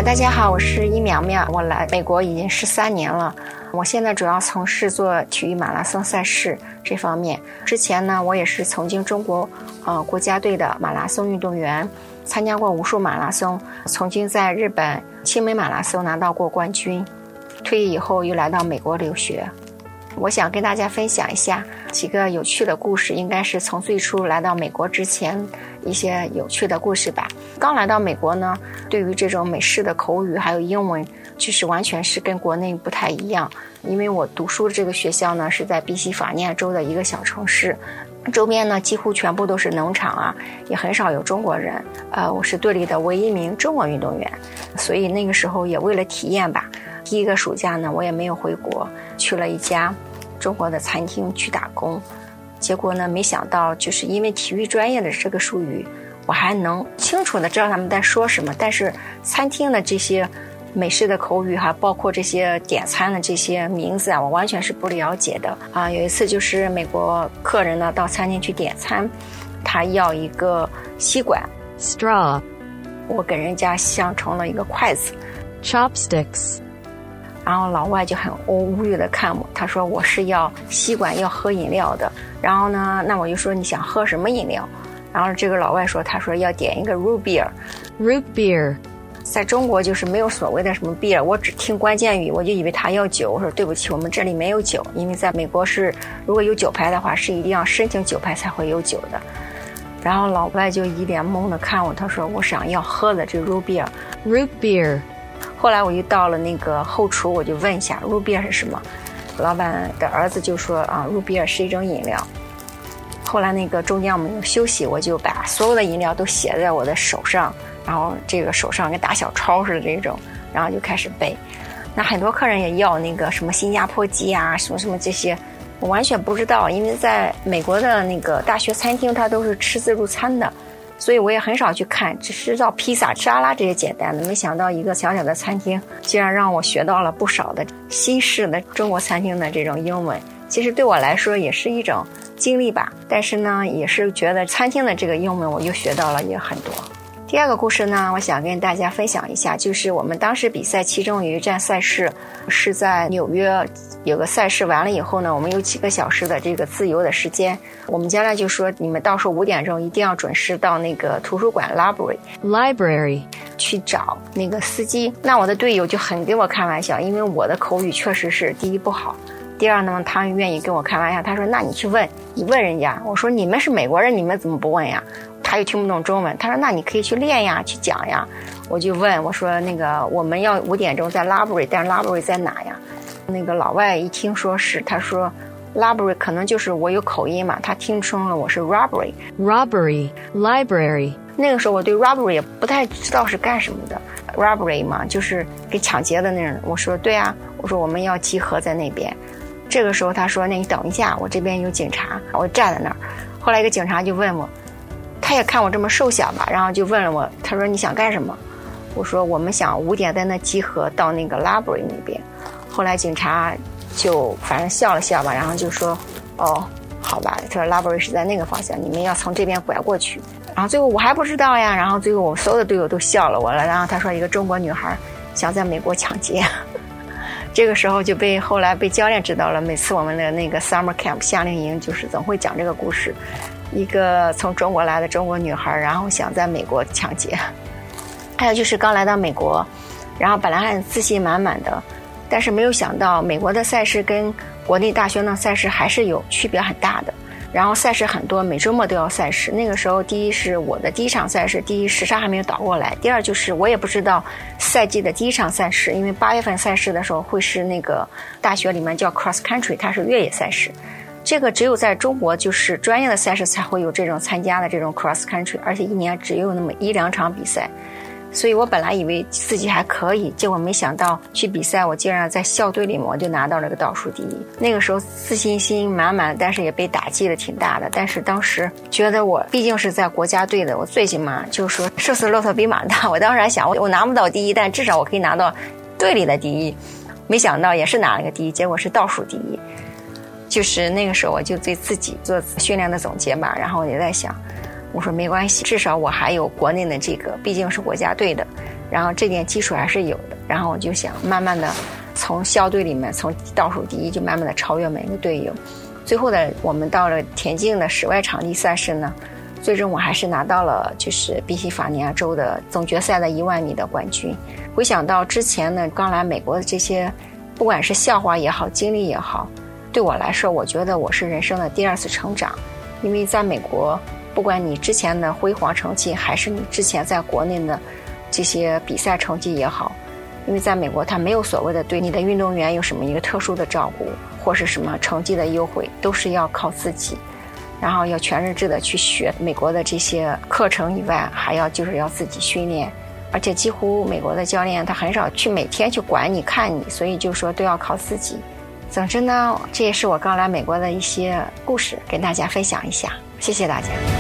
大家好，我是伊苗苗，我来美国已经13年了。我现在主要从事做体育马拉松赛事这方面。之前呢，我也是曾经中国国家队的马拉松运动员，参加过无数马拉松，曾经在日本青梅马拉松拿到过冠军。退役以后又来到美国留学。我想跟大家分享一下几个有趣的故事，应该是从最初来到美国之前一些有趣的故事吧。刚来到美国呢，对于这种美式的口语还有英文，其实完全是跟国内不太一样。因为我读书的这个学校呢是在宾夕法尼亚州的一个小城市，周边呢几乎全部都是农场啊，也很少有中国人。我是队里的唯一一名中国运动员，所以那个时候也为了体验吧，第一个暑假呢我也没有回国，去了一家中国的餐厅去打工。结果呢，没想到就是因为体育专业的这个术语，我还能清楚的知道他们在说什么，但是餐厅的这些美式的口语还包括这些点餐的这些名字啊，我完全是不了解的啊。有一次就是美国客人呢到餐厅去点餐，他要一个吸管 straw， 我给人家想成了一个筷子 chopsticks。 然后老外就很无语的看我，他说我是要吸管要喝饮料的。然后呢，那我就说你想喝什么饮料？然后这个老外说，他说要点一个 root beer。root beer， 在中国就是没有所谓的什么 beer， 我只听关键语，我就以为他要酒。我说对不起，我们这里没有酒，因为在美国是如果有酒牌的话，是一定要申请酒牌才会有酒的。然后老外就一脸懵的看我，他说我想要喝的这 root beer。root beer。 后来我又到了那个后厨，我就问一下 root beer 是什么，老板的儿子就说啊 root beer 是一种饮料。后来那个中间我们有休息，我就把所有的饮料都写在我的手上，然后这个手上跟打小抄似的这种，然后就开始背。那很多客人也要那个什么新加坡鸡啊什么什么这些，我完全不知道，因为在美国的那个大学餐厅它都是吃自助餐的，所以我也很少去看，只知道披萨沙拉这些简单的。没想到一个小小的餐厅竟然让我学到了不少的新式的中国餐厅的这种英文，其实对我来说也是一种经历吧，但是呢也是觉得餐厅的这个英文我又学到了也很多。第二个故事呢，我想跟大家分享一下，就是我们当时比赛其中有一站赛事是在纽约，有个赛事完了以后呢，我们有几个小时的这个自由的时间，我们家呢就说你们到时候5点钟一定要准时到那个图书馆 library 去找那个司机。那我的队友就很跟我开玩笑，因为我的口语确实是第一不好，第二呢他愿意跟我开玩笑，他说那你去问，你问人家。我说你们是美国人，你们怎么不问呀？他又听不懂中文，他说那你可以去练呀，去讲呀。我就问我说那个我们要5点钟在 library， 但是 library 在哪呀？那个老外一听说是，他说 library 可能就是我有口音嘛，他听成了我是 robbery library。 那个时候我对 robbery 也不太知道是干什么的， robbery 嘛就是给抢劫的那种。我说对啊，我说我们要集合在那边。这个时候他说那你等一下，我这边有警察。我站在那儿，后来一个警察就问我，他也看我这么瘦小吧，然后就问了我，他说你想干什么？我说我们想5点在那集合到那个 library 那边。后来警察就反正笑了笑吧，然后就说哦好吧，他说 library 是在那个方向，你们要从这边拐过去。然后最后我还不知道呀，然后最后我所有的队友都笑了我了，然后他说一个中国女孩想在美国抢劫。这个时候就后来被教练知道了，每次我们的那个 summer camp 夏令营就是总会讲这个故事，一个从中国来的中国女孩然后想在美国抢劫。还有就是刚来到美国，然后本来还自信满满的，但是没有想到美国的赛事跟国内大学的赛事还是有区别很大的，然后赛事很多，每周末都要赛事。那个时候第一是我的第一场赛事，第一时差还没有倒过来，第二就是我也不知道赛季的第一场赛事，因为8月份赛事的时候会是那个大学里面叫 cross country， 它是越野赛事，这个只有在中国就是专业的赛事才会有这种参加的这种 cross country， 而且一年只有那么1-2场比赛。所以我本来以为自己还可以，结果没想到去比赛我竟然在校队里面我就拿到了个倒数第一。那个时候自信心满满，但是也被打击的挺大的。但是当时觉得我毕竟是在国家队的，我最起码就是说瘦死骆驼比马大。我当时还想我拿不到第一，但至少我可以拿到队里的第一。没想到也是拿了个第一，结果是倒数第一。就是那个时候我就对自己做训练的总结吧，然后也在想，我说没关系，至少我还有国内的这个，毕竟是国家队的， 然后这点基础还是有的。然后我就想慢慢的从校队里面从倒数第一就慢慢的超越每个队友。最后的我们到了田径的室外场地赛事呢，最终我还是拿到了就是宾夕法尼亚州的总决赛的10000米的冠军。回想到之前呢，刚来美国的这些，不管是笑话也好，经历也好，对我来说，我觉得我是人生的第2次成长。因为在美国，不管你之前的辉煌成绩，还是你之前在国内的这些比赛成绩也好，因为在美国它没有所谓的对你的运动员有什么一个特殊的照顾，或是什么成绩的优惠，都是要靠自己，然后要全日制的去学美国的这些课程以外，还要就是要自己训练，而且几乎美国的教练他很少去每天去管你看你，所以就说都要靠自己。总之呢，这也是我刚来美国的一些故事，跟大家分享一下，谢谢大家。